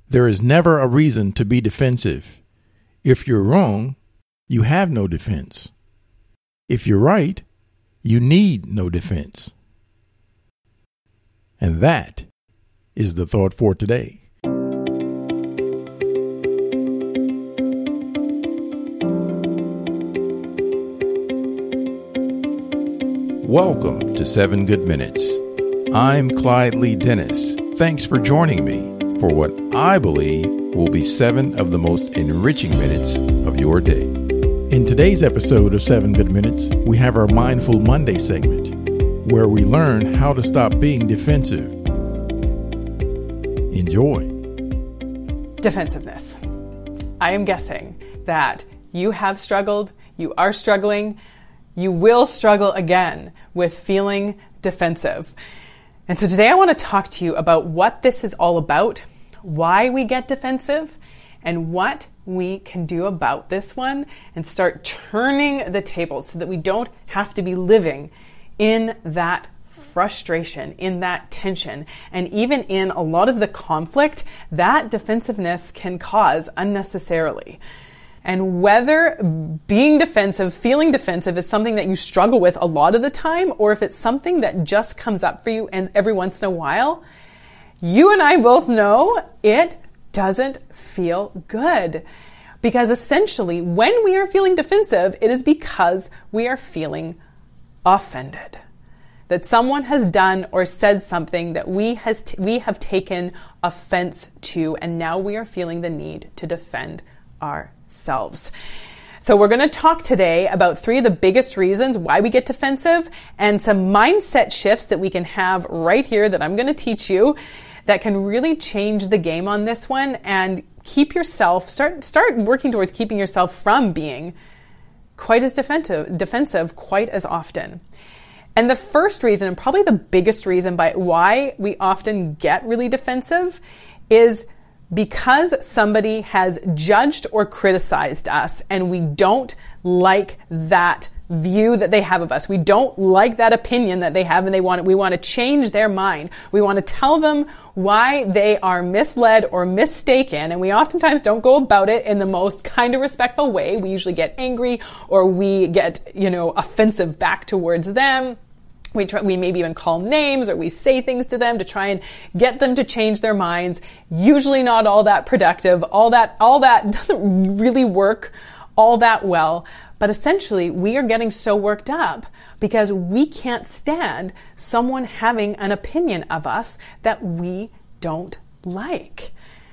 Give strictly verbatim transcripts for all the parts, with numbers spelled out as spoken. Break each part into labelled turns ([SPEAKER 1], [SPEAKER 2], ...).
[SPEAKER 1] There is never a reason to be defensive. If you're wrong, you have no defense. If you're right, you need no defense. And that is the thought for today. Welcome to Seven Good Minutes. I'm Clyde Lee Dennis. Thanks for joining me for what I believe will be seven of the most enriching minutes of your day. In today's episode of Seven Good Minutes, we have our Mindful Monday segment, where we learn how to stop being defensive. Enjoy.
[SPEAKER 2] Defensiveness. I am guessing that you have struggled, you are struggling, you will struggle again with feeling defensive. And so today I want to talk to you about what this is all about, why we get defensive, and what we can do about this one and start turning the tables so that we don't have to be living in that frustration, in that tension, and even in a lot of the conflict that defensiveness can cause unnecessarily. And whether being defensive, feeling defensive is something that you struggle with a lot of the time, or if it's something that just comes up for you and every once in a while, you and I both know it doesn't feel good. Because essentially, when we are feeling defensive, it is because we are feeling offended. That someone has done or said something that we has t- we have taken offense to, and now we are feeling the need to defend ourselves. So we're going to talk today about three of the biggest reasons why we get defensive and some mindset shifts that we can have right here that I'm going to teach you that can really change the game on this one and keep yourself, start start working towards keeping yourself from being quite as defensive, defensive quite as often. And the first reason, and probably the biggest reason by why we often get really defensive, is because somebody has judged or criticized us and we don't like that view that they have of us. We don't like that opinion that they have, and they want we want to change their mind. We want to tell them why they are misled or mistaken, and we oftentimes don't go about it in the most kind of respectful way. We usually get angry or we get, you know, offensive back towards them. We try, we maybe even call names or we say things to them to try and get them to change their minds. Usually not all that productive. All that, all that doesn't really work all that well. But essentially, we are getting so worked up because we can't stand someone having an opinion of us that we don't like.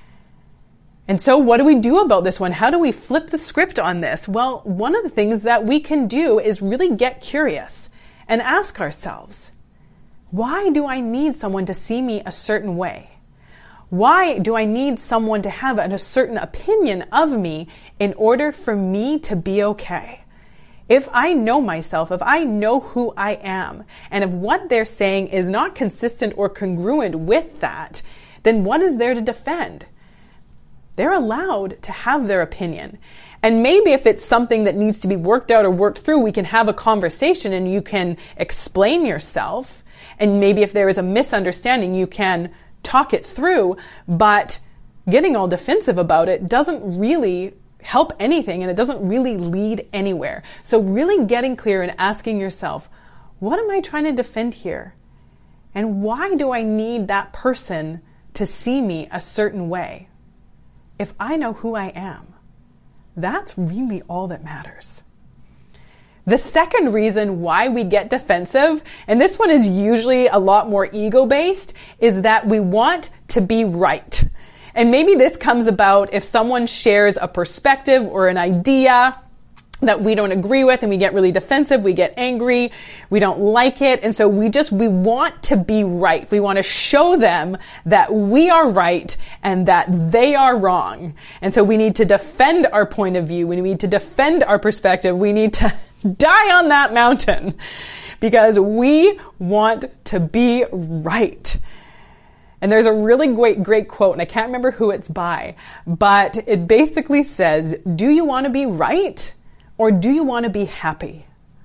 [SPEAKER 2] And so what do we do about this one? How do we flip the script on this? Well, one of the things that we can do is really get curious and ask ourselves, why do I need someone to see me a certain way? Why do I need someone to have a certain opinion of me in order for me to be okay? If I know myself, if I know who I am, and if what they're saying is not consistent or congruent with that, then what is there to defend? They're allowed to have their opinion. And maybe if it's something that needs to be worked out or worked through, we can have a conversation and you can explain yourself. And maybe if there is a misunderstanding, you can talk it through. But getting all defensive about it doesn't really help anything, and it doesn't really lead anywhere. So really getting clear and asking yourself, what am I trying to defend here? And why do I need that person to see me a certain way? If I know who I am, that's really all that matters. The second reason why we get defensive, and this one is usually a lot more ego-based, is that we want to be right. And maybe this comes about if someone shares a perspective or an idea that we don't agree with and we get really defensive, we get angry, we don't like it. And so we just, we want to be right. We want to show them that we are right and that they are wrong. And so we need to defend our point of view. We need to defend our perspective. We need to die on that mountain because we want to be right. And there's a really great, great quote, and I can't remember who it's by, but it basically says, do you want to be right or do you want to be happy?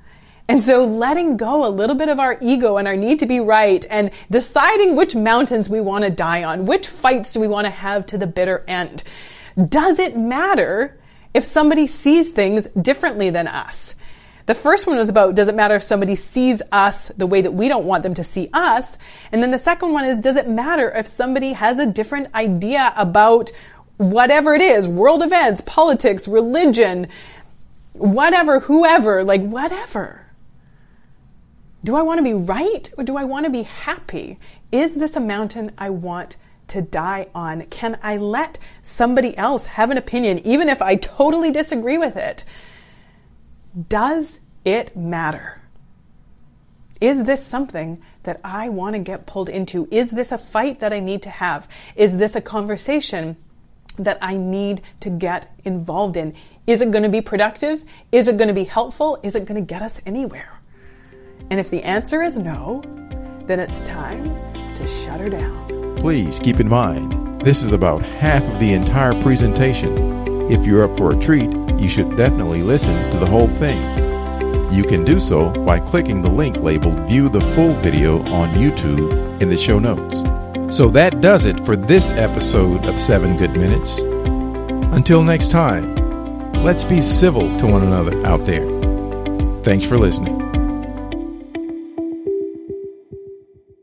[SPEAKER 2] And so letting go a little bit of our ego and our need to be right and deciding which mountains we want to die on, which fights do we want to have to the bitter end. Does it matter if somebody sees things differently than us? The first one was about, does it matter if somebody sees us the way that we don't want them to see us? And then the second one is, does it matter if somebody has a different idea about whatever it is, world events, politics, religion, whatever, whoever, like whatever. Do I want to be right or do I want to be happy? Is this a mountain I want to die on? Can I let somebody else have an opinion, even if I totally disagree with it? Does it matter? Is this something that I want to get pulled into? Is this a fight that I need to have? Is this a conversation that I need to get involved in? Is it going to be productive? Is it going to be helpful? Is it going to get us anywhere? And if the answer is no, then it's time to shut her down.
[SPEAKER 1] Please keep in mind, this is about half of the entire presentation. If you're up for a treat, you should definitely listen to the whole thing. You can do so by clicking the link labeled View the Full Video on YouTube in the show notes. So that does it for this episode of Seven Good Minutes. Until next time, let's be civil to one another out there. Thanks for listening.